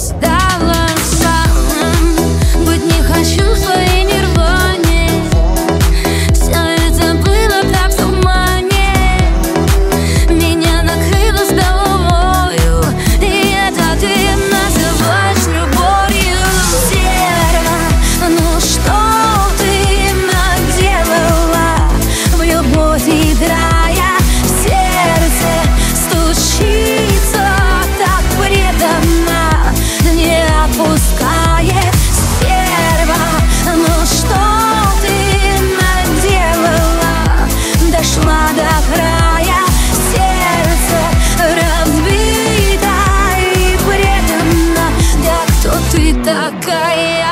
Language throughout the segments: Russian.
стало самым. Быть не хочу в твоей нирване. Все это было как в тумане. Меня накрыло с головою, и это ты называешь любовью. Стерва, ну что ты наделала? В любовь играя, в сердце стучится так преданно, не отпускает. Стерва, ну что ты наделала? Дошла до края, сердце разбито и предано. Да кто ты такая?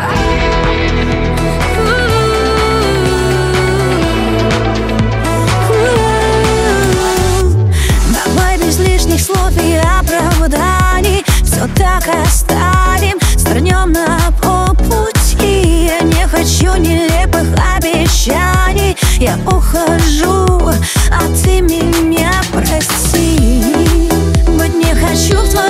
Давай без лишних слов и оправданий все так оставим, свернем на полпути. Я не хочу нелепых обещаний. Я ухожу, а ты меня прости. Быть не хочу в твоей